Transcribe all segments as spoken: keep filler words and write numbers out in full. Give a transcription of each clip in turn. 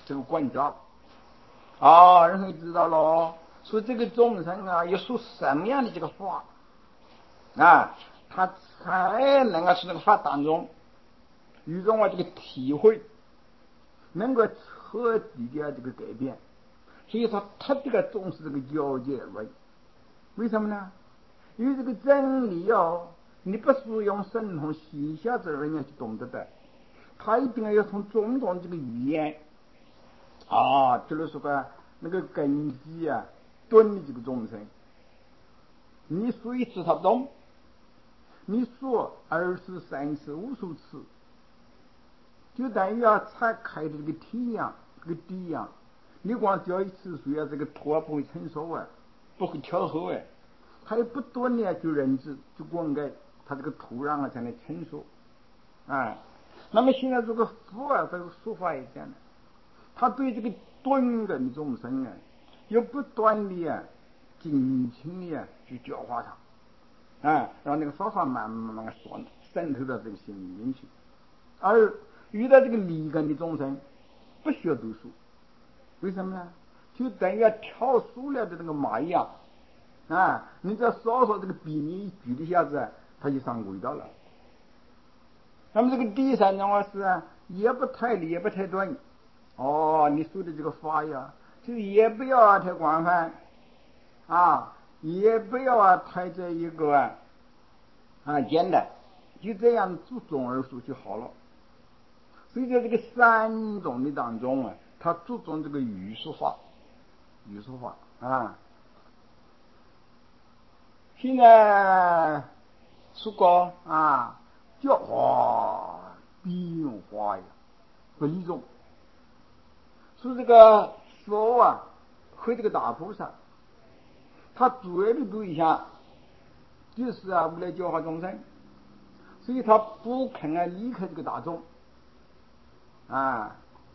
这个关照啊，然后知道了，说这个众生啊，要说什么样的这个话啊，他才能够从那个法当中有种啊这个体会，能够彻底的这个改变。所以说他这个重视这个交界位，为什么呢？因为这个真理哦，你不是用神通细下子人家去懂得的，他一定要从种种这个语言啊，比如说个那个根基啊，蹲的这个众生，你说一次他不懂，你说二次、三次、无数次，就等于要拆开的这个体一样，这个底一样。你光教一次水啊，这个托不会成熟啊，不会调和哎，他要不断的去认知、去灌溉，他这个土壤啊才能成熟啊。那么现在这个佛啊，这个说法也这样的，他对这个钝根众生啊，要不断的啊、精勤的啊去教化他啊，让那个方法慢慢慢慢渗渗透到这个心里面去。而遇到这个离根的众生，不需要读书。为什么呢？就等于跳塑料的那个马一样啊！你只要稍稍这个笔面一举一下子，它就上轨道了。那么这个第三种是啊，也不太理也不太短哦，你说的这个法呀，就是也不要啊太广泛啊，也不要啊太这一个啊啊简单，就这样注重而述就好了。所以在这个三种的当中啊，他注重这个语说法。语说法啊，现在说过啊，教化变化呀，不离众。说这个佛啊和这个大菩萨，他主要的对象就是啊为了教化众生，所以他不肯啊离开这个大众啊。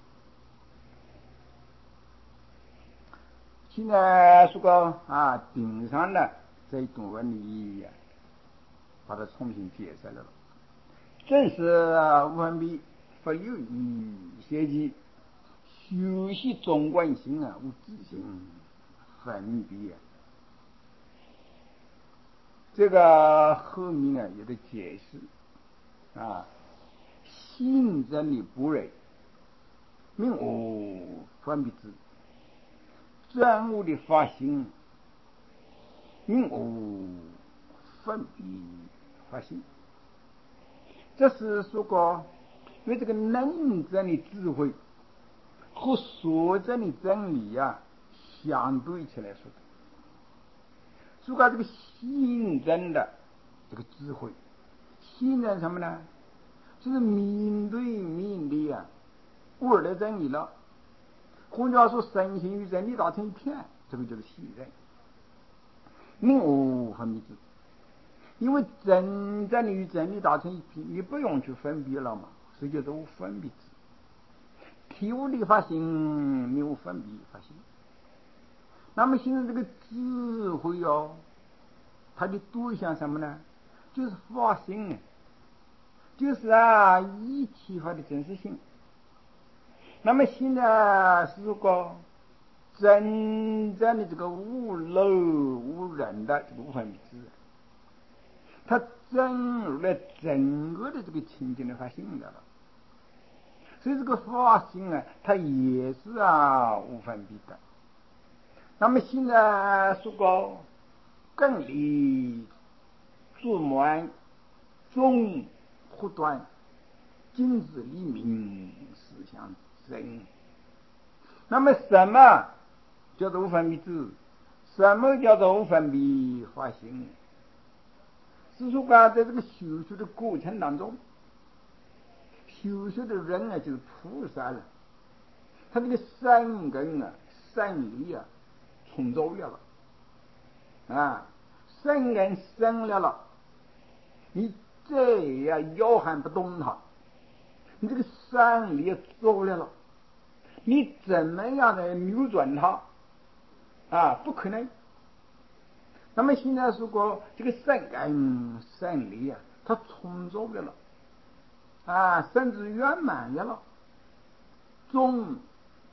现在说个啊顶上的这一段问题呀，把它重新解释了。正是无分别，不有意邪机，修习中观性啊，无自性分别。这个后面啊有的解释啊，性真理不认，名无分别之。真悟的发心，名无分别发心。这是说过，因为这个能真的智慧和所真的真理啊相对起来说的。说过这个心真的这个智慧，心真什么呢？就是面对面的啊，悟了真理了。换句话说，身心与真理打成一片，这个就是心真。名无分别之。因为真正的与真理达成一体，你不用去分别了嘛，所以叫做无分别之。体悟的发心，没有分别发心。那么现在这个智慧哦，它的对象什么呢？就是发心，就是啊一体化的真实性。那么现在是如果真正的这个无漏无人的这个无分别之，他真入了整个的这个清净的发心的了，所以这个发心啊，它也是啊无分别的。那么现在说过更离注满中护断今日黎明思想真。那么什么叫做无分别智？什么叫做无分别发心？是说啊，在这个修学的过程当中，修学的人啊，就是菩萨了，他这个善根啊、善力啊，充足了了啊，善根生了了，你再也摇撼不动它，你这个善力足了了，你怎么样的扭转它啊？不可能。那么现在如果这个善根善力啊，它充足了了啊，甚至圆满了了，终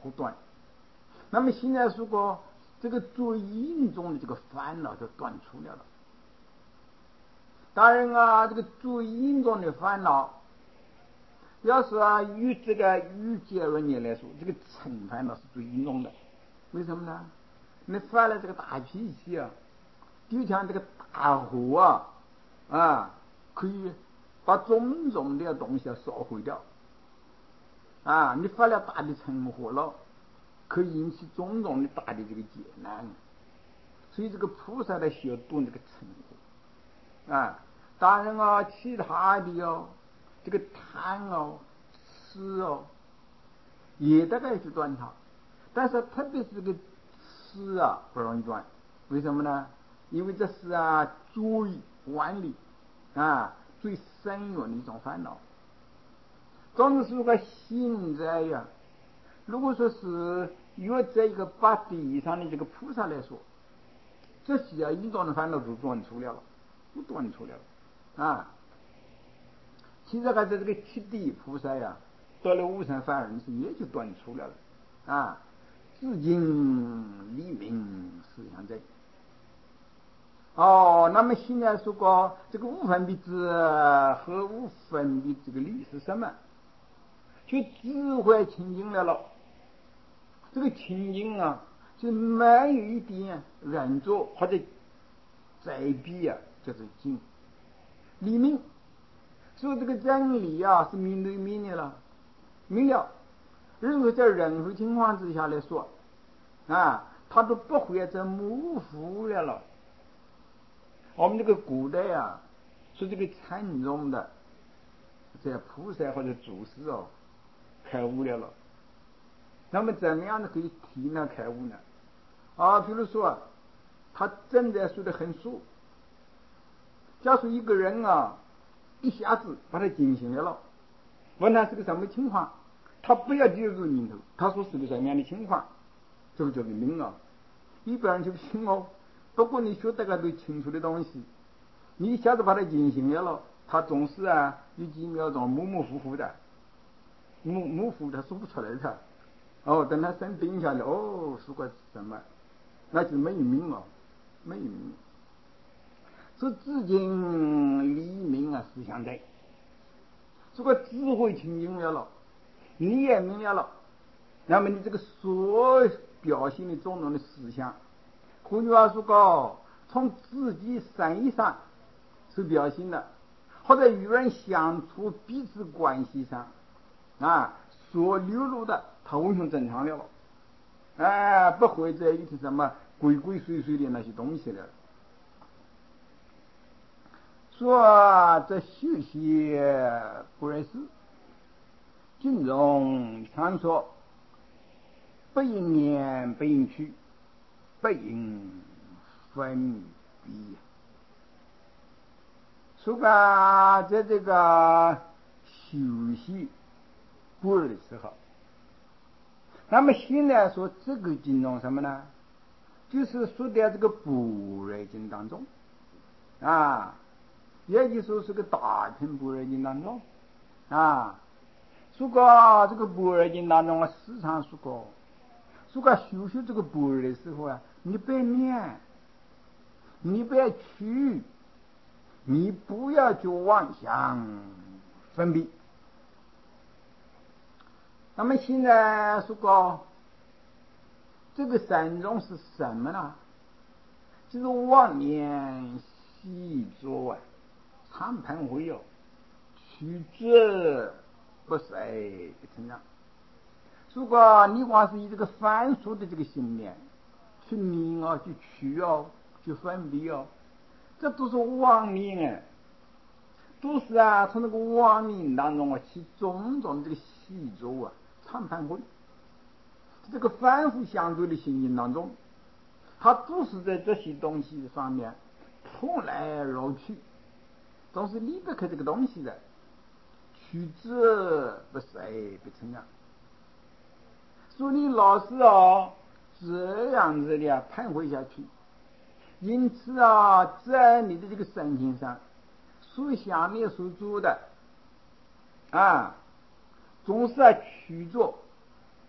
和短。那么现在如果这个最严重的这个烦恼就断除了了。当然啊，这个最严重的烦恼，要是啊与这个与结论业来说，这个嗔烦恼是最严重的。为什么呢？你发了这个大脾气啊，就像这个大火啊啊，可以把种种的东西啊烧毁掉啊。你发了大的嗔火了，可以引起种种的大的这个劫难。所以这个菩萨来修断这个嗔火啊。当然啊，其他的哦，这个贪哦、痴哦，也大概去断它。但是特别是这个痴啊，不容易断。为什么呢？因为这是啊最顽里啊最深远的一种烦恼。总是说现在呀，如果说是约在一个八地以上的这个菩萨来说，这些啊严重的烦恼都断除了了，都断除了了啊。其实还在这个七地菩萨呀，到了无生法忍时也就断除了了啊。至今黎明思想在。哦，那么现在说过这个无分别智和无分别这个理是什么？就智慧清净了了。这个清净啊，就没有一点人作或者在避啊，就是净黎明。所以这个真理啊是面对面的了，明了。任何在任何情况之下来说啊，他都不会再模糊了了。我们这个古代啊，说这个禅宗的这菩萨或者祖师哦，开悟了了。那么怎么样的可以提呢开悟呢？啊，比如说他正在睡得很熟，假如一个人啊，一下子把他惊醒了了，问他是个什么情况，他不要介入念头，他说是个什么样的情况，这个叫做明啊。一般人就不行哦。不过你学得个最清楚的东西，你一下子把他惊醒了了，他总是啊有几秒钟模模糊糊的，模模糊他说不出来的。哦，等他生病下来，哦，说个什么，那就没有明哦，没有明。说至今黎明啊，思想在。这个智慧清净了了，你也明了了，那么你这个所表现的种种的思想，换句话说高，从自己身上所表现的，或者与人相处彼此关系上啊所流露的，它完全正常了了。哎，不会再有什么鬼鬼祟祟的那些东西了。说这修习不认识，经中常说，不应念，不应去，不应分别。说个在这个修习不二的时候，那么现在说这个经中什么呢？就是说在这个般若经当中啊，也就是说是个大乘般若经当中啊。说过这个般若经当中啊，时常说过，说过修习这个般若的时候啊，你不要念，你不要去，你不要去妄想分别。那么现在说过这个三种是什么呢？就是妄念习作啊，常盘会有取之不随成长。如果你光是以这个反复的这个信念去念啊，去取哦，去分别哦，这都是妄念啊，都是啊从那个妄念当中啊起种种这个习作啊，常盘会。这个反复相对的心境当中，它都是在这些东西上面碰来绕去，总是离不开这个东西的，取之不随不成长。所以你老是啊这样子的啊盘回下去，因此啊在你的这个身心上所想的所做的啊，总是要去做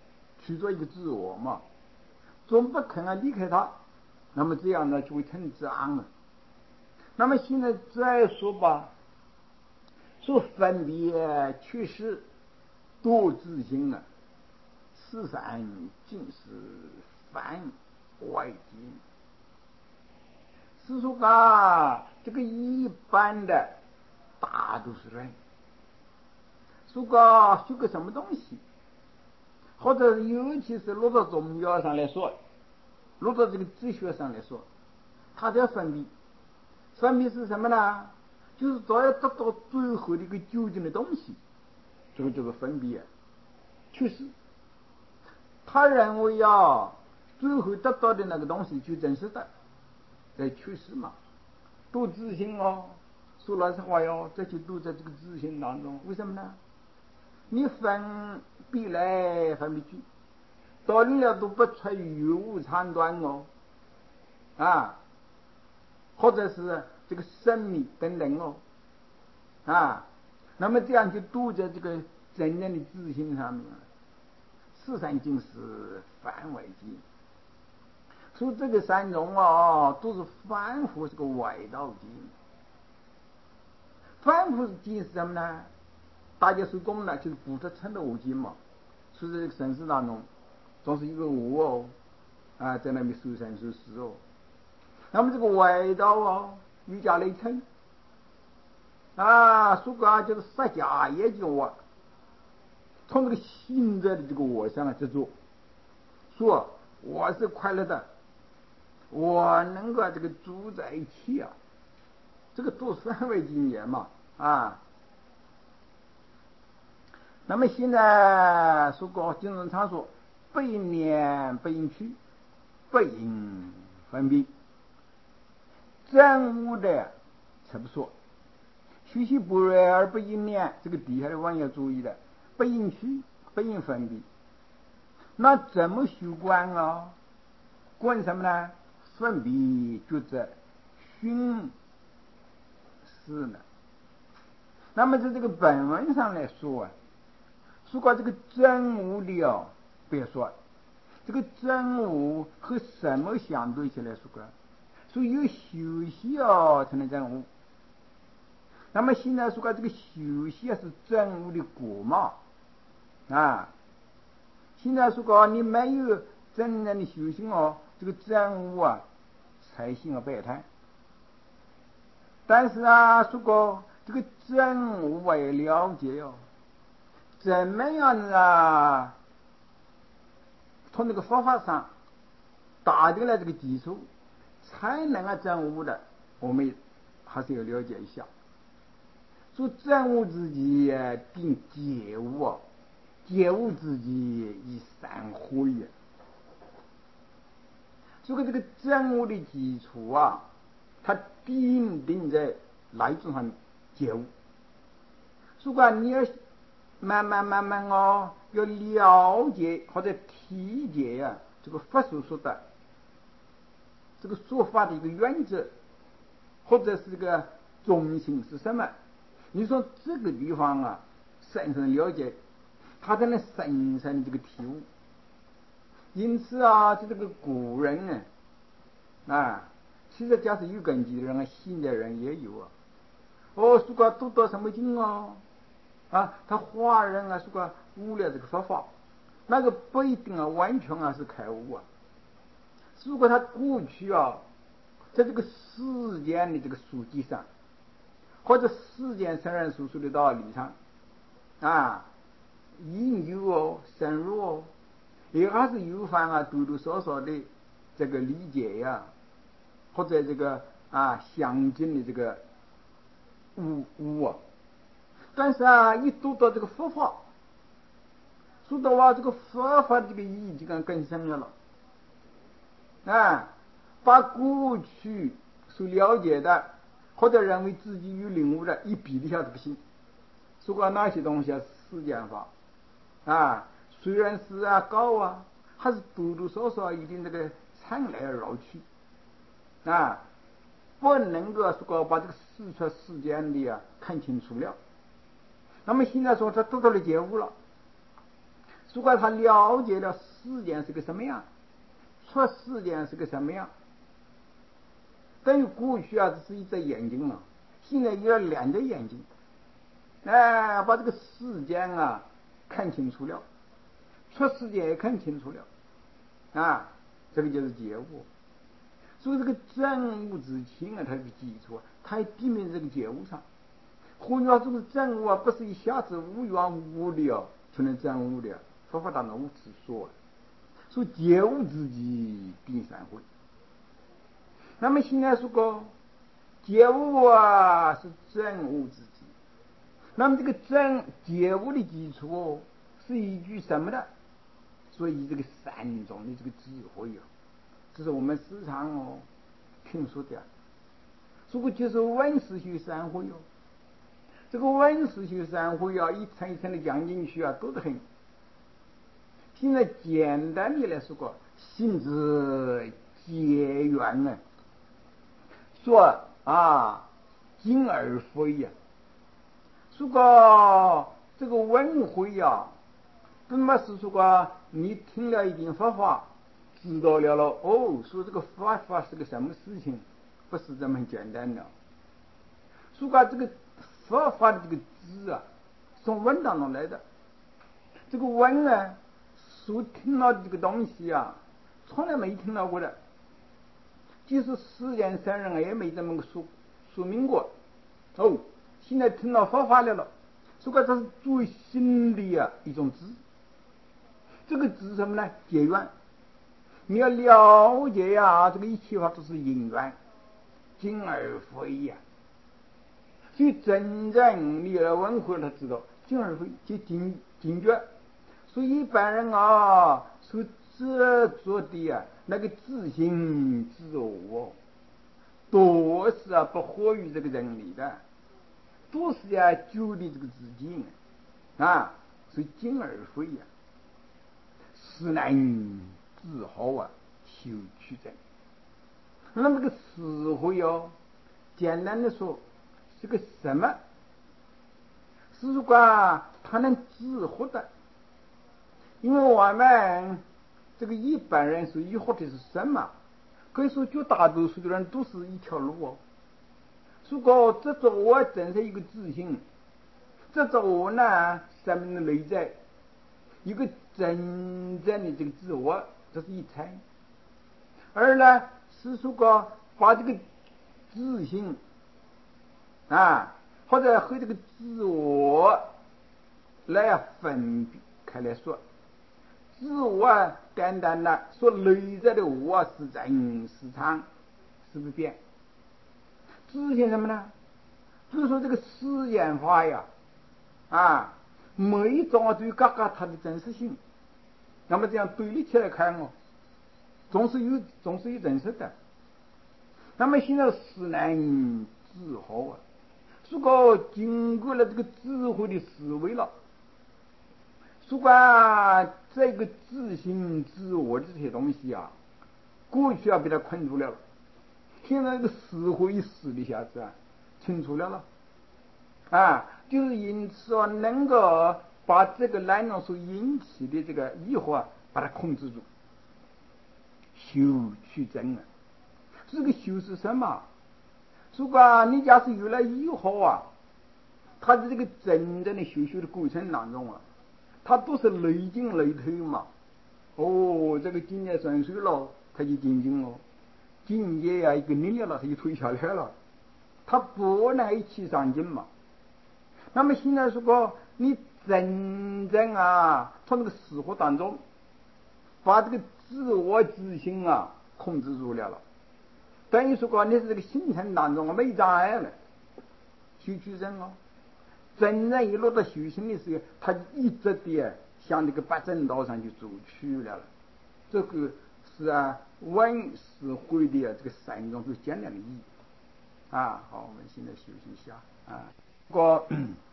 去做一个自我嘛，总不肯啊离开它，那么这样呢就会成障了。那么现在再说吧，说分别去世多自性啊，此三尽是番外经。是说啊，这个一般的大多数人，说个学个什么东西，或者尤其是落到宗教上来说，落到这个哲学上来说，他都要分别。分别是什么呢？就是都要得到最后的一个究竟的东西，这个叫做分别。确实，他认为啊，最后得到的那个东西就真实的，在确实嘛。多自信哦，说老实话哟，这就都在这个自信当中。为什么呢？你分别来分别去，到底了都不出于无长短哦，啊，或者是这个生命等等哦，啊，那么这样就都在这个真正的自信上面了。四三经是番外经，所以这个三种哦，都是反复这个外道经。反复经是什么呢？大家所懂的就是不得成的我经嘛。所以这个生死当中，总是一个我哦，啊，在那边受生受死哦。那么这个外道哦，瑜伽内称啊，说个就是撒假也就我，从这个行者的这个我上来去做，说我是快乐的，我能够这个住在一起啊，这个做三位经验嘛啊。那么现在说过精神场所，不应念不应去，不应分别，真无的才不说。虚虚不锐而不应念，这个底下的网要注意的，不应去不应分别。那怎么修观啊？观什么呢？分别觉者熏是呢。那么在这个本文上来说啊，说过这个真无的哦，别说这个真无和什么相对起来说过，所以有休息哦才能真无。那么现在说过这个休息是真无的果嘛啊，现在说过你没有真正的修行哦，这个真无啊才行啊摆摊。但是啊，说过这个真无为了解哦，怎么样啊？从这个方法上打定了这个基础，才能啊真悟的，我们还是要了解一下。说真悟自己定觉悟啊，觉悟自己以三会呀。这个这个真悟的基础啊，它定定在哪一种上觉悟？如果你要慢慢慢慢哦，要了解或者体解呀、啊，这个佛所说的这个说法的一个原则，或者是这个中心是什么？你说这个地方啊，深深了解，他才能深深的这个体悟。因此啊，就这个古人呢，啊，其实假使有根基的人啊，现代人也有啊。哦，说过读到什么经哦，啊，他华人啊，说过悟了这个佛法，那个不一定啊，完全啊是开悟啊。如果他过去啊，在这个世间的这个书籍上，或者世间圣人所说的道理上，啊，研究哦，深入哦，也还是有番啊多多少少的这个理解呀、啊，或者这个啊相近的这个悟悟啊。但是啊，一读到这个佛法，说到啊这个佛法这个意义就更更深了了。啊，把过去所了解的或者认为自己有领悟的一比一下子不行。说过那些东西啊，世间法啊，虽然是啊高啊，还是多多少少一定这个常来绕去啊，不能够说把这个事出世间的啊看清楚了。那么现在说他得到了觉悟了， 如果他了解了世间是个什么样，说世间是个什么样，等于过去啊只是一只眼睛啊，现在有两只眼睛，哎，把这个世间啊看清楚了，说世间也看清楚了啊，这个就是觉悟。所以这个证悟之情啊，它是基础啊，它也地面这个觉悟上。换句话说，这个证悟啊，不是一下子无缘无理啊就能证悟的，佛法当中无此说。所以觉悟自己必三会。那么现在说过觉悟啊是证悟自己，那么这个证觉悟的基础是依据什么的？所以这个三种的这个智慧啊，这是我们时常哦听说的。这个就是文思修三会哦，这个文思修三会啊，一层一层的讲进去啊，多得很。现在简单的来说过，性质结缘啊，说啊精而非呀。如果这个文会呀，不么是说过你听了一点佛法，知道了了哦，说这个佛法是个什么事情，不是这么简单的。如果这个佛法的这个知啊，从文当中来的，这个文呢，所听到的这个东西啊，从来没听到过的，就是世间上人也没这么个说说明过。哦，现在听到佛法来了，如果这是最新的啊一种知，这个知什么呢？结缘。你要了解呀、啊，这个一切法都是因缘，精而非呀、啊。所以真正你要问回他知道，精而非就警警觉。所以一般人啊，所执着的啊那个自信自我，多是啊不合于这个真理的，都是啊旧的这个自己啊，所以精而非呀、啊，是难自豪啊，求取真。那么这个智慧哦，简单的说是个什么？是如果他能智慧的，因为我们这个一般人所依学的是什么？可以说绝大多数的人都是一条路哦。如果这个我真是一个自信，这个我呢生命的内在一个真正的这个自我，这是一层。而呢是说过把这个自信啊，或者和这个自我来分开来说，自我单单的说内在的我是真是常是不变，自信什么呢？就是说这个世间法呀啊，每一种都有嘎嘎它的真实性，那么这样对立起来看哦，总是有总是有真实的。那么现在是难自豪啊，如果经过了这个智慧的思维了，如果这个自信自我的这些东西啊，过去啊被他困住了，现在这个思维思一下子啊清楚了了啊，就是因此啊能够把这个难容所引起的这个疑惑啊把它控制住，修取真啊。这个修是什么？如果你假是有了疑惑啊，他的这个真正的修修的过程当中啊，他都是内进内退嘛。哦，这个境界顺水了，他就进进了；境界呀一个力量了，他就退下来了。他不能一起上进嘛。那么现在如果你真正啊从这个死活当中，把这个自我自信啊控制住了了，等于说过你是这个行程当中没障碍了，修取真哦。真正一落到修行的时候，他一直的向这个八正道上去走去了了。这个是啊万事会的啊这个三种最简单的意义啊。好，我们现在休息一下啊。这个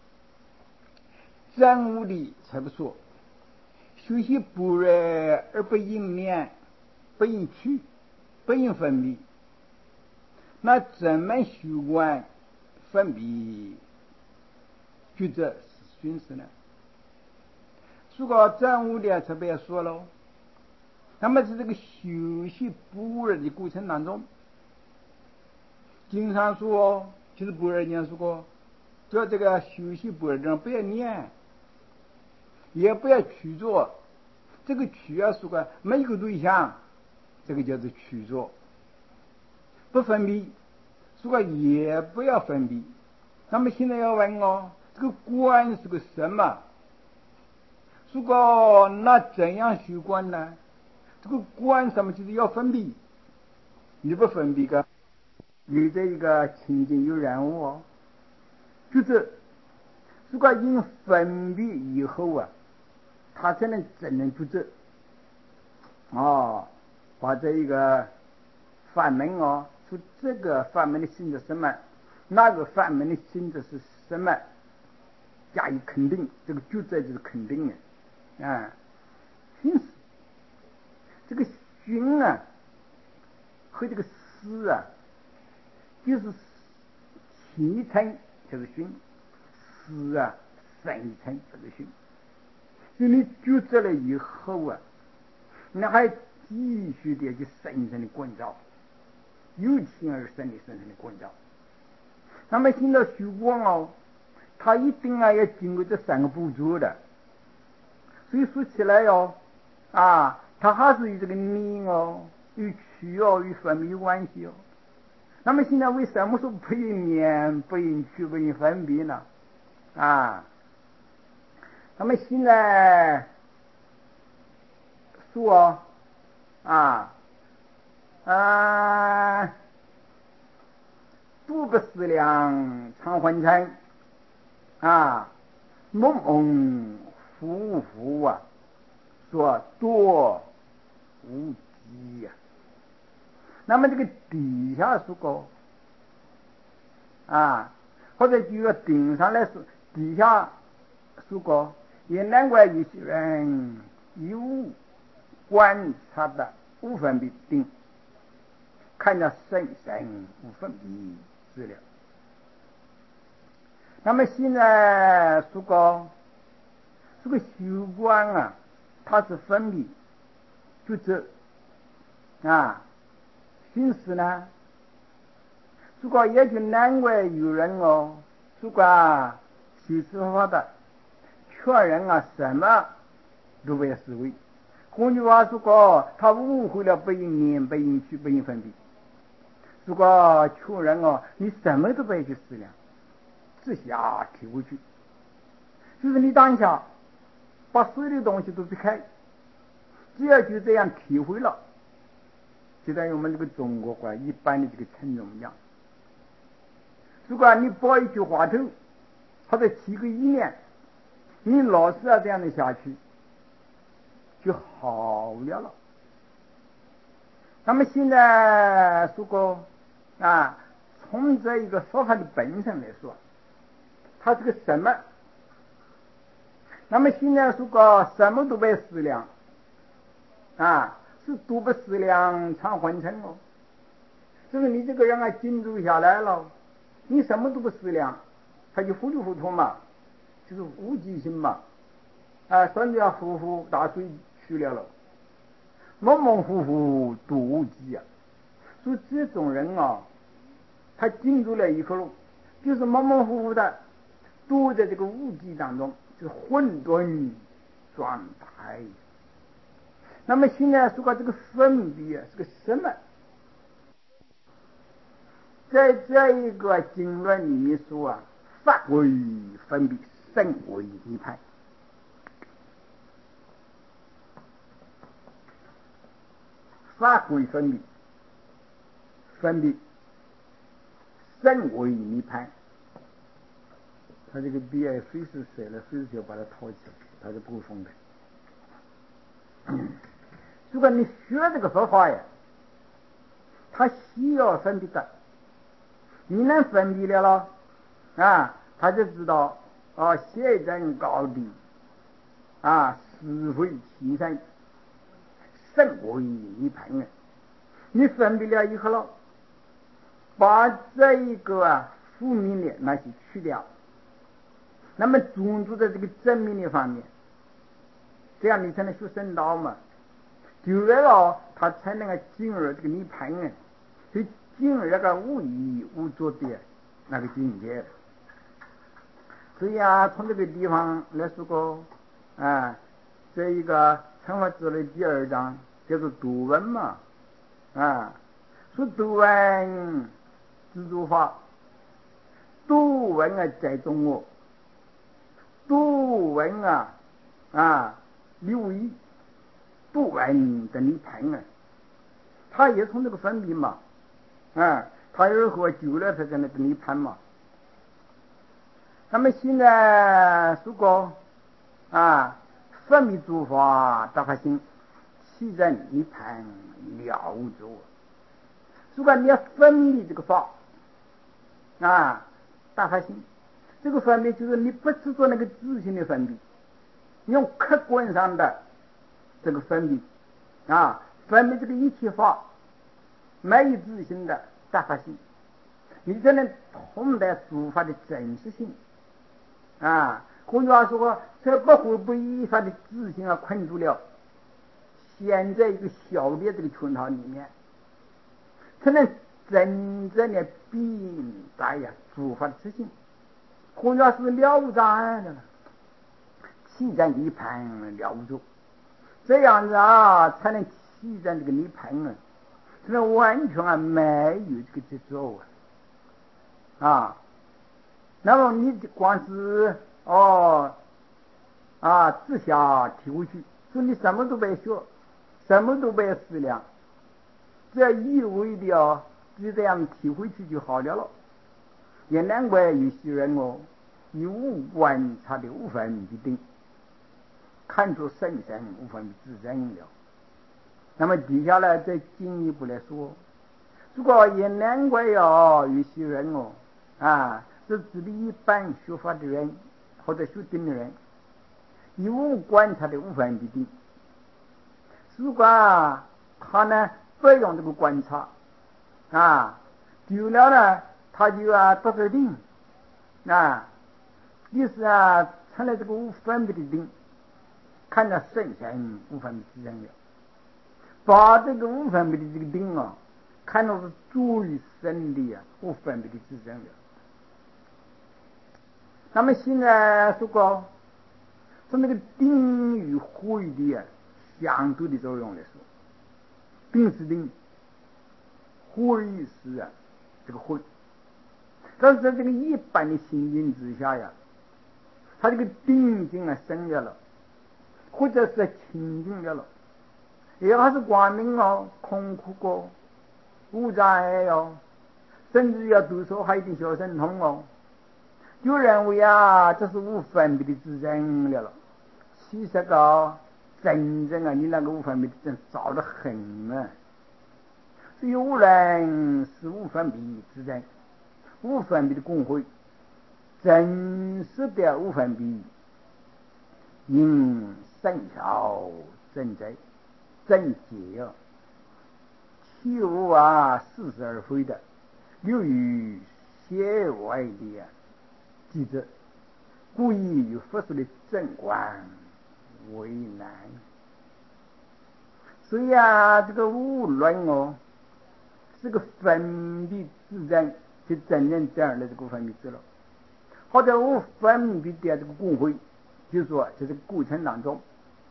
真悟的才不说，修习不染而不应念，不应取，不应分别，那怎么修观分别觉者是损失呢？ 如果正午的特别说了，那么在这个休息不二的过程当中，经常说，其实不二经常说过，就这个休息不二中不要念，也不要去做，这个去啊，说过没有对象，这个叫做去做，不分别，说过也不要分别。那么现在要问我，这个观是个什么？如果那怎样修观呢？这个观什么就是要分别，你不分别个，有这一个情景有人物哦，就是如果因分别以后啊，他才能真正觉知哦，把这一个法门哦，说这个法门的性质什么，那个法门的性质是什么，加以肯定，这个觉知就是肯定的。啊，心思，这个熏啊和这个思啊，就是七层，就是熏，思啊三层，这个熏。就你觉知了以后啊，你还继续的去深深的关照，由情而生的深深的关照。那么现在修观哦，他一定啊要经过这三个步骤的。所以说起来哟、哦，啊，它还是与这个念哦、与取哦、与分别有关系哦。那么现在为什么说不应念、不应取、不应分别呢？啊，那么现在说啊啊，度不思量常昏沉啊，梦梦浮浮啊，说多无极呀、啊。那么这个底下说过啊，或者举个顶上来说，底下说过，也难怪有些人有观察的无分别定，看着深深无分别资料。那么现在说过，这个修观啊，它是分别，就是啊，心思呢。如果也就难怪有人哦，如果其实法的劝人啊，什么都不要思维。换句话说过，他误会了不应念、不应取、不应分别。如果劝人哦，你什么都不要去思量，直下体会去，就是你当下把所有的东西都避开，只要就这样体会了，就在我们这个中国话一般的这个称重一样。如果你把一句话头或者提个意念，你老是要这样的下去，就好了了。那么现在说过啊，从这一个说法的本身来说，它是个什么？那么现在说过什么都不思量啊，是都不思量常昏沉哦。就是你这个人啊，静住下来了，你什么都不思量，他就糊里糊涂嘛，就是无记性嘛，啊，甚至要呼呼大水去了了，蒙蒙糊糊多无记啊。所以这种人啊，他静住了以后，就是蒙蒙糊糊的，躲在这个无记当中，就是混沌状态。那么现在说这个分别啊，是个什么？在这一个经论里面说啊，法为分别，身为一派。法为分别，分别身为一派。他这个笔啊，随时写了，随时就把它掏起来，他就不会封的。如果你学这个佛法呀，他需要分别的，你能分别了了啊，他就知道啊，现真高低啊，是非其身，身为一派呢。你分别了以后了，把这一个啊负面的那些去掉，那么专注在这个正面的方面， 这样你才能学圣道嘛。就为了他才能够进入这个涅槃啊，就进入那个无义无作的那个境界。所以啊，从这个地方来说过啊，这一个惩罚之的第二章叫做读文嘛啊，说读文知足法，读文啊在中我，读文啊啊留意，读文的涅槃啊，他也从这个分别嘛啊，他如何救了他在那个涅槃嘛。那么现在说过啊，分别诸法大法性，其人涅槃了着。如果你要分离这个法啊，大法性，这个分别就是你不执着那个自性的分别，用客观上的这个分别啊，分别这个一切法没有自性的大法性，你才能通达诸法的真实性啊。换句话说，这不会被依法的自性而困住了，陷在一个小的这个圈套里面，才能真正的明白呀诸法的自性。换句话是了然的了，起在涅槃了着，这样子啊，才能起在这个涅槃啊，才能完全啊没有这个执着啊啊。那么你光是哦啊自下体会去，说你什么都别学，什么都别思量，这一味的哦，就这样体会去就好了了。也难怪有些人哦，以无观察的无分别定，看出圣神无分别自证了。那么接下来再进一步来说，如果也难怪哦，有些人哦啊，是指的一般学法的人或者学定的人，以无观察的无分别定，如果他呢不用这个观察啊，久了呢他就啊得着定啊，于是啊成了这个无分别的定，看到圣神无分别自证了，把这个无分别的这个定啊看到是最深的啊无分别的自证了。那么现在说过从那个定与慧的啊相对的作用来说，定是定，慧是啊这个慧，但是在这个一般的心境之下呀，他这个定境啊生了了，或者是清净了了，也还是光明哦，空苦过，无障碍哦，甚至要读书还有点小神通哦，就认为啊这是无分别的自证了了。其实个真正啊，你那个无分别的真早得很啊。所以无人是无分别自证，无分别的公会，真实的无分别，因圣巧正在正解啊，其无啊似是而非的，流于邪外的机制，故意有佛说的正观为难。所以啊，这个无论哦，这个分别自证，就真正这样的这个分别知了，或者无分别的这个公会，就是说在这个过程当中，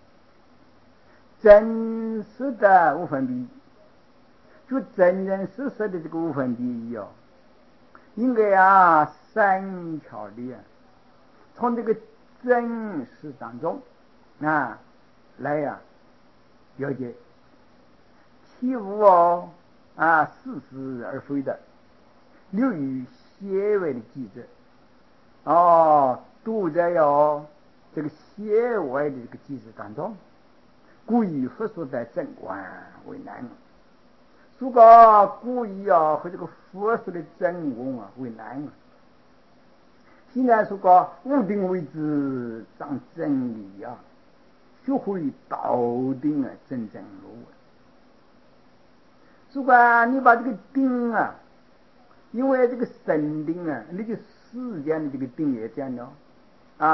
真实的无分别，就真真实实的这个无分别哦，应该啊善巧的从这个真实当中啊来呀、啊、了解，其无哦啊似是而非的，流于邪外的机制哦，都在哦这个邪外的这个机制当中，故意佛说的正观为难。如果故意啊和这个佛说的正观啊为难，现在说个无定为之当真理啊，学会道定啊真正路。如果你把这个定啊，因为这个神定啊，那个世间的这个定也讲了啊，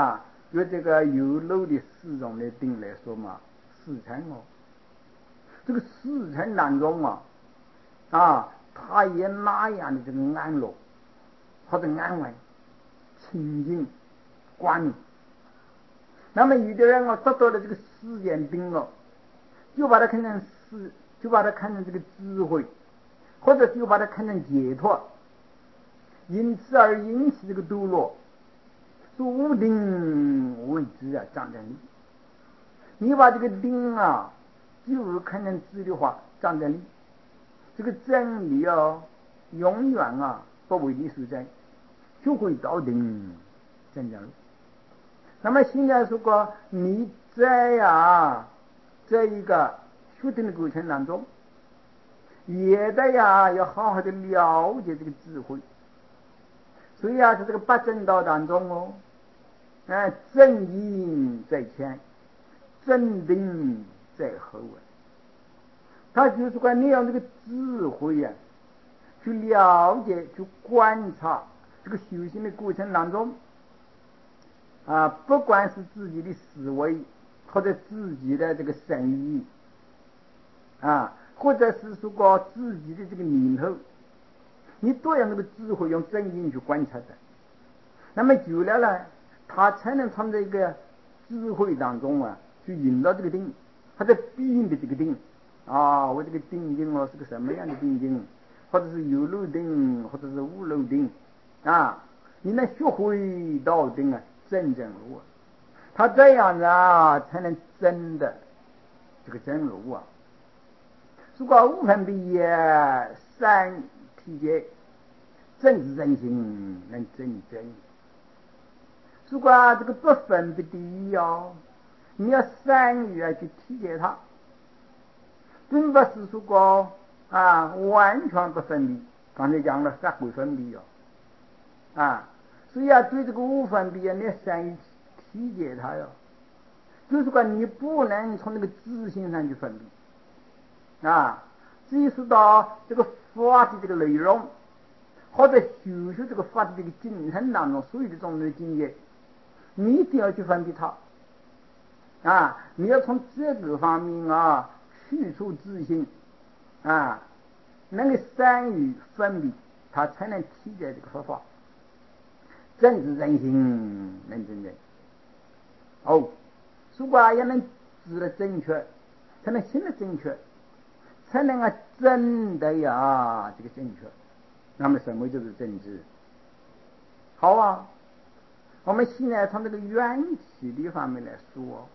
用这个有漏的四种的定来说嘛，四乘哦，这个四乘当中啊，啊，它也那样的这个安乐或者安稳、清净、光明。那么有的人啊，得到了这个四件定了，就把它看成四，就把它看成这个智慧，或者就把它看成解脱，因此而引起这个堕落。说无定为知啊，张真理。你把这个定啊，就看成智的话，张真理。这个真理啊，永远啊不为你所真，就会到定真正路。那么现在如果你在呀这一个修定的过程当中，也得呀要好好的了解这个智慧。所以啊，在这个八正道当中哦，哎，正因在前，正定在后啊。他就是说你用这个智慧呀、啊，去了解、去观察这个修行的过程当中啊，不管是自己的思维，或者自己的这个生意啊，或者是说过自己的这个念头，你都用这个智慧、用正因去观察的。那么久了呢，他才能从这个智慧当中啊，去引导这个定，他在必应的这个定啊，我这个定境哦是个什么样的定境，或者是有漏定，或者是无漏定啊，你能学会到定啊，真正路啊，他这样子啊，才能真的这个真路啊。如果无分别业，三体界，正是真心，能真真。如果这个不分别第一哦，你要善于啊去体解它，并不是说过啊完全不分别。刚才讲了三回分别哦，啊，所以啊对这个无分别你要善于体解它哟。就是说你不能从那个自性上去分别啊，至于说到这个法的这个内容，或者修修这个法的这个精神当中，所有的种种的境界，你一定要去分别它啊！你要从这个方面啊去除自信啊，能够善于分别，他才能体解这个佛法，正是人心能真正哦。如果也能知得正确，才能行得正确，才能啊真的呀这个正确。那么什么就是正知？好啊，我们现在从这个缘起的方面来说，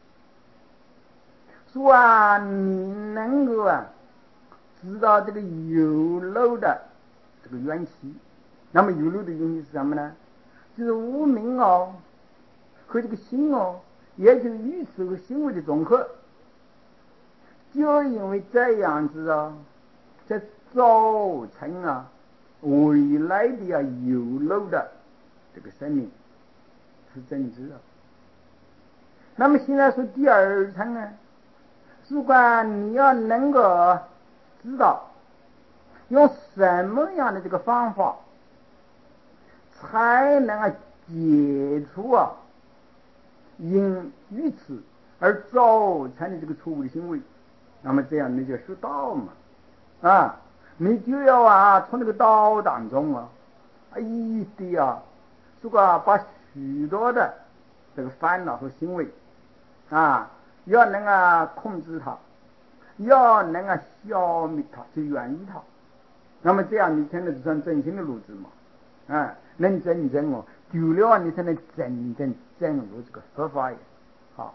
说啊，你能够啊知道这个有漏的这个缘起，那么有漏的缘起是什么呢？就是无明哦和这个心哦，也就是意识和行为的总和。就因为这样子啊，在造成啊未来的啊有漏的这个生命是真知啊。那么现在说第二层呢，如果你要能够知道用什么样的这个方法才能啊解除啊因于此而造成的这个错误的行为，那么这样你就学道嘛啊，你就要啊从这个道当中啊一定啊，如果把许多的这个烦恼和行为啊，要能啊控制它，要能啊消灭它，就远离它。那么这样你才能算真心的路子嘛，啊，能真正哦，久了你才能真正正入这个佛法也好。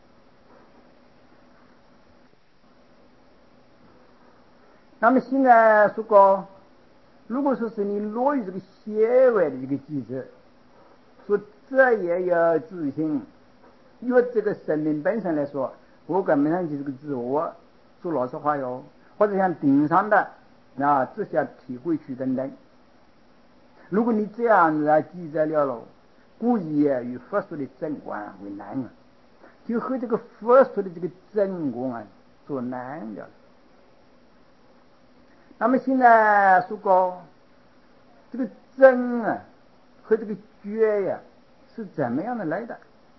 那么现在说过，如果说是你落于这个邪外的这个机制，说这也要自信。因为这个生命本身来说，我根本上就是个自我，说老实话哟，或者像顶上的啊这些体会去等等。如果你这样子啊记载了喽，故意与佛说的正观为难啊，就和这个佛说的这个正观啊做难了。那么现在说过这个真啊和这个觉呀、啊、是怎么样的来的？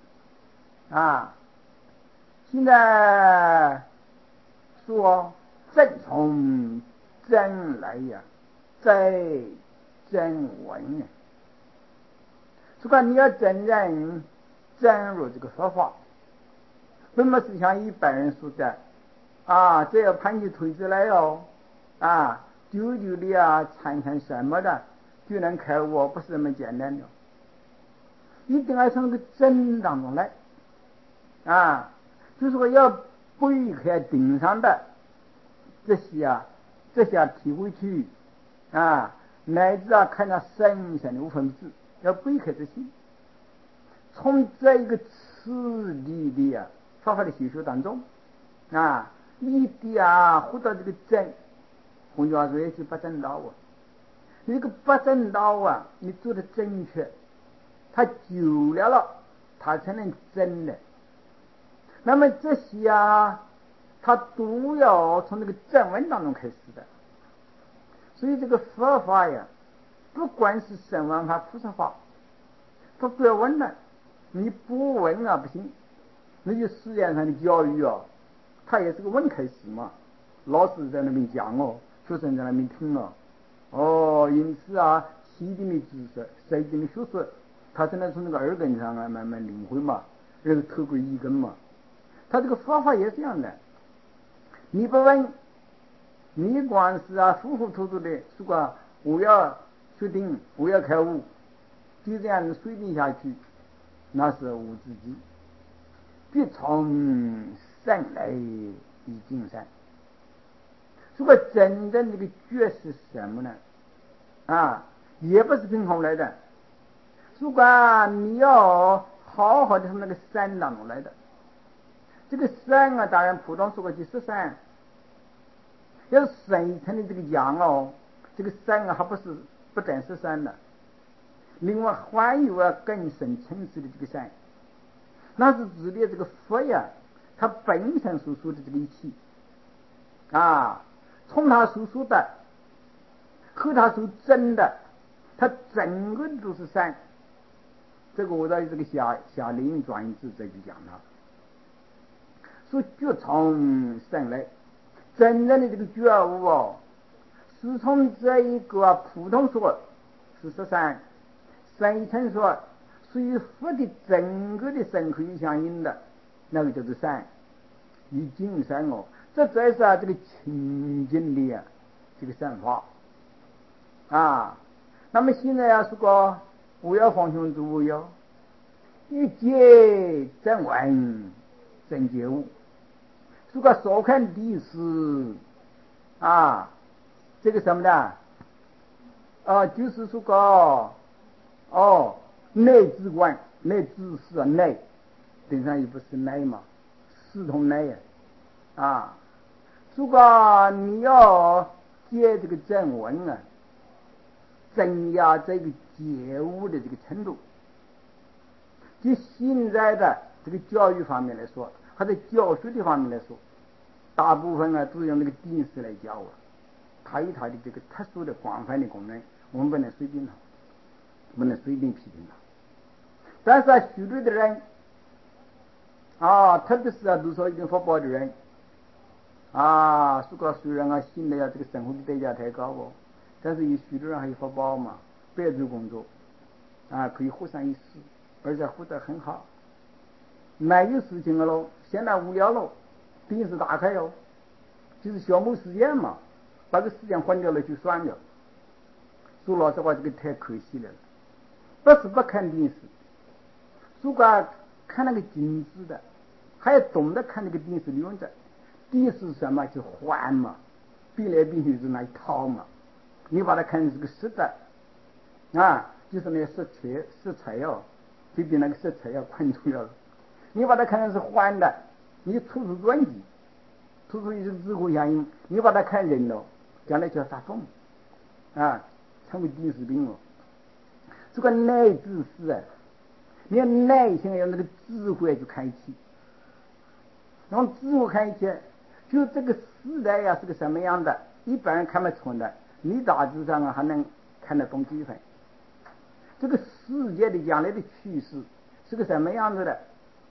啊。现在说正从真来呀，在真文呀。如果你要真正真入这个佛法，并不是像一般人说的啊，这要判起推子来哦，啊，丢丢的啊，参参什么的就能开悟，不是那么简单的，一定要从这个真当中来啊，就是说要背开顶上的这些啊，这些体会去啊，乃至啊看到深深的无分子，要背开这些，从这一个次第的啊佛法的学修当中啊，一点啊获得这个真，换句话说也是不正道啊。你这个不正道啊，你做的正确，它久了了，它才能真的。那么这些啊，它都要从这个正文当中开始的。所以这个佛法呀，不管是声闻法、菩萨法，都不要问了。你不问啊不行。那就实验上的教育啊，它也是个问开始嘛。老师在那边讲哦，学生在那边听哦。哦，因此啊，西经的知识、西经的学说，它只能从那个耳根上啊慢慢领会嘛，这个透过一根嘛。他这个方法也是这样的，你不问，你光是啊糊糊涂涂的说个我要决定，我要开悟，就这样随便下去，那是无自己。必从善来以尽善。如果真正这个觉是什么呢？啊，也不是凭空来的。如果你要好好的从那个山当中来的，这个山啊，当然普通说过去是山，要是深层的这个阳哦，这个山啊，还不是不但是山的，另外还有啊更深层次的这个山。那是指的这个佛呀，他本身所说的这个一切啊，从他所说的和他所证的，他整个都是善。这个我在这个下下令转字这就讲了，说觉从善来，真正的这个觉悟哦，是从这一个普通说是十三，深层说属于佛的整个的身可以相应的，那个就是善，以尽善哦，这才是啊这个清净的啊这个善法啊。那么现在啊，说个我要方向诸位哟，欲界真闻真觉悟，说个所看的是啊，这个什么的啊，就是说个哦内之观，内之事啊，内顶上又不是内嘛，四同内呀啊。如果你要接这个正文啊，增加这个觉悟的这个程度，就现在的这个教育方面来说，或者教学的方面来说，大部分啊都是用这个定式来教啊，它有它的这个特殊的广泛的功能，我们不能随便它，不能随便批评它。但是啊，许多的人啊，特别是啊，读书已经福报的人啊，说个虽然啊，现在啊这个生活的代价太高哦，但是有许多人还有福报嘛，白做工作啊，可以活上一世，而且活得很好。没有事情了喽，现在无聊喽，电视打开哟，就是消磨时间嘛，把这时间换掉了就算了。说老实话，这个太可惜了。不是不看电视，如果看那个精致的，还要懂得看那个电视利用着。电视什么就换嘛，变来变去是那一套嘛。你把它看成是个实的啊，就是那个色彩色彩哦，就比那个色彩要更重要了。你把它看成是换的，你处处转机，处处是自互相应。你把它看人了，将来就要发疯啊，成为电视病了。这个内自私啊，你要耐心用那个智慧去开启，用智慧开启，就这个时代呀、啊、是个什么样的，一般人看不出的，你大致上啊还能看得懂几分。这个世界的将来的趋势是个什么样子的，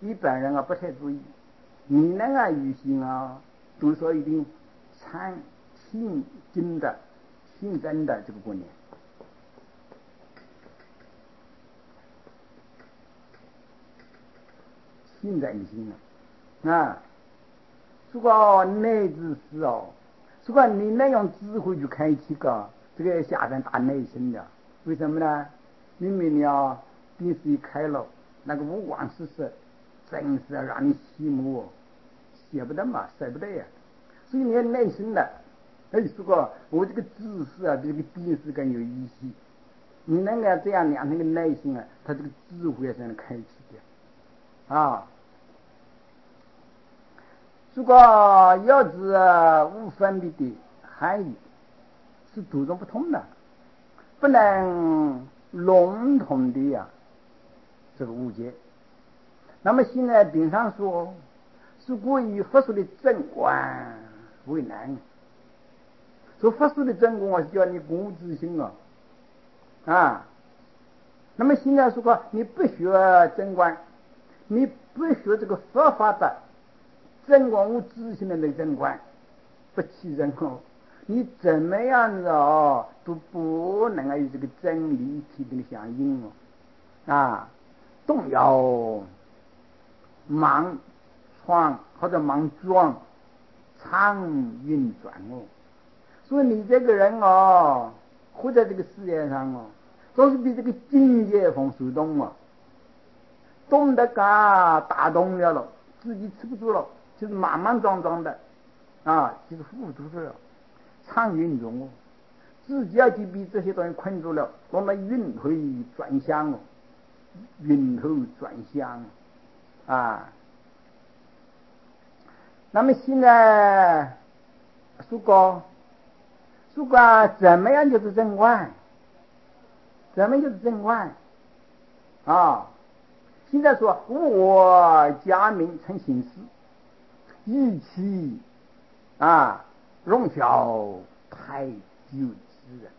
一般人啊不太注意。你那个语心啊，都说一定参信经的、信真的这个观念。信真心啊，如果内自私哦，如果你能用智慧去开启个这个下边大内心的，为什么呢？明明了电视一开了，那个五光十色，真是让你羡慕哦，舍不得嘛，舍不得呀。所以你内心的，哎，如果我这个知识啊比这个电视更有意义，你能够这样养成个内心啊，他这个智慧才能开启的啊。如果要是无分别的含义是多种不同的，不能笼统的呀这个误解。那么现在顶上说是过于佛说的正观为难，说佛说的正观是叫你公无自信啊啊。那么现在说你不学正观，你不学这个佛法的正观无自信的那个正观，不起人哦，你怎么样子哦都不能够与这个真理体的相应哦啊，动摇莽闯或者莽撞常运转哦。所以你这个人哦活在这个世界上哦，都是比这个境界风手动哦，动得嘎打动了了，自己吃不住了，就是莽莽撞撞的啊，就是糊涂的常运动哦，自己要去被这些东西困住了，弄得晕头转向哦，晕头转向啊。那么现在如果如果怎么样就是正观，怎么就是正观啊？现在说我假名成形式，一起啊容小太久之人。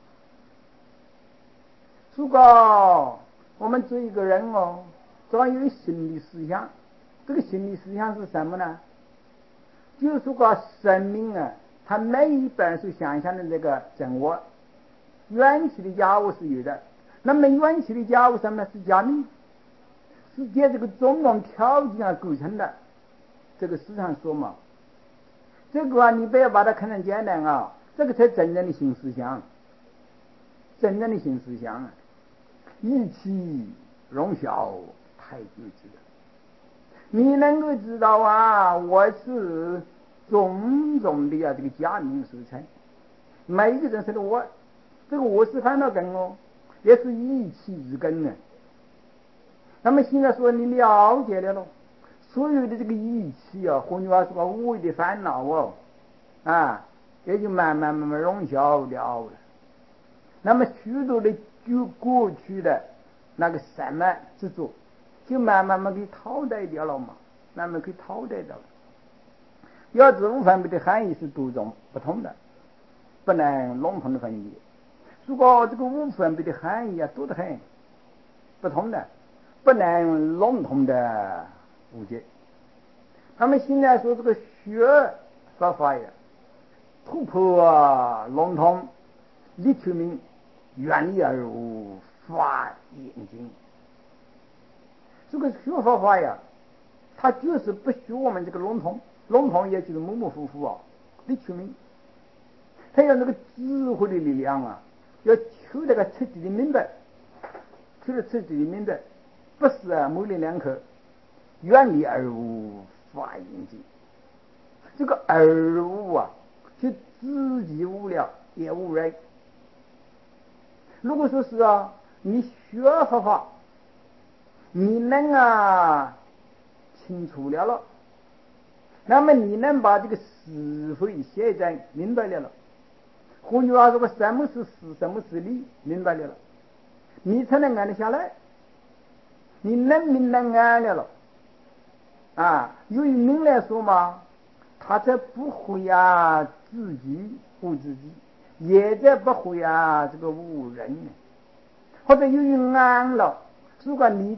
如果我们做一个人哦，总有心理思想，这个心理思想是什么呢？就是说生命啊，它每一本是想象的这个真我，缘起的假我是有的。那么缘起的假我什么呢？是假名，是借这个种种条件而构成的。这个市场说嘛，这个啊，你不要把它看成简单啊，这个才真正的新思想，真正的新思想啊，一起容小太久之人。你能够知道啊，我是种种的啊这个假名色彩，每一个人生的我，这个我是烦恼根哦，也是一气之根呢。那么现在说你了解了咯，所有的这个义气啊，换句话说无谓的烦恼哦啊，也就慢慢慢慢融消了了。那么许多的就过去的那个什么执着，就慢慢慢给淘汰掉了嘛，慢慢给淘汰掉了。要知无分别的含义是多种不同的，不能笼统的分别。如果这个无分别的含义啊多得很，不同的，不能笼统的误解。他们现在说这个学佛法呀，突破笼统，力求明，远离而无法严谨。这个学佛法呀，他就是不学我们这个笼统，笼统也就是模模糊糊啊，力求明。他有那个智慧的力量啊，要求那个彻底的明白，求了彻底的明白，不是啊模棱两可，远离而无法严谨。这个而无啊，就自己无了也无人。如果说是啊，你学佛法，你能啊清楚了了，那么你能把这个是非现在明白了了，换句话说，什么是是，什么是理，明白了了，你才能安得下来。你能明能安了了啊，由于明来说嘛，他才不会啊自己护自己，也在不会啊这个误人，或者由于安了，如果你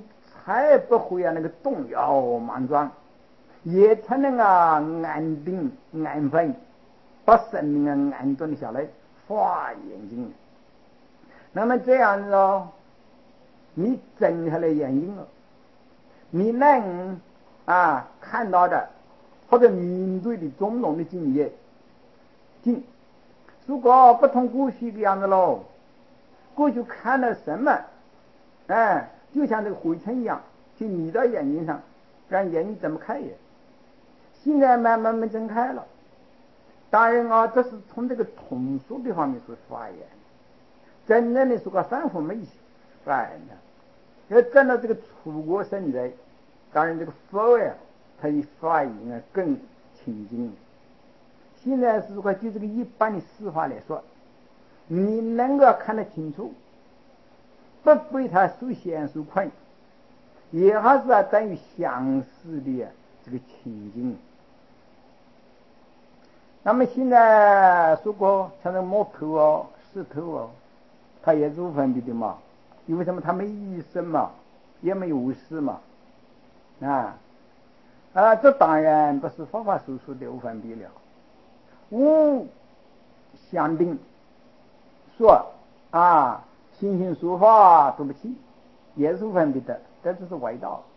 还不会啊那个动摇莽撞，也才能啊安定安分，把生命啊安顿下来，发眼睛。那么这样子哦，你睁开了眼睛了，你能啊看到的或者面对的种种的境界境，如果不同过去的样子喽，过去看了什么，哎，就像这个灰尘一样，就迷到眼睛上，让眼睛睁不开也。现在慢慢慢睁开了，当然啊，这是从这个通俗的方面所发言，真正的是个反复没发言的。要站到这个出国生在，当然这个佛呀，它的发言啊更清净。现在如果就这个一般的实话来说，你能够看得清楚，不被他所限所困，也还是啊等于相似的啊这个情境。那么现在如果像那木头哦、石头哦，它也是无分别的嘛，因为什么？它没医生嘛，也没有事嘛，啊啊，这当然不是佛法所说的无分别了。无相定说啊，行行说法对不起，也是无分别的，这只是外道。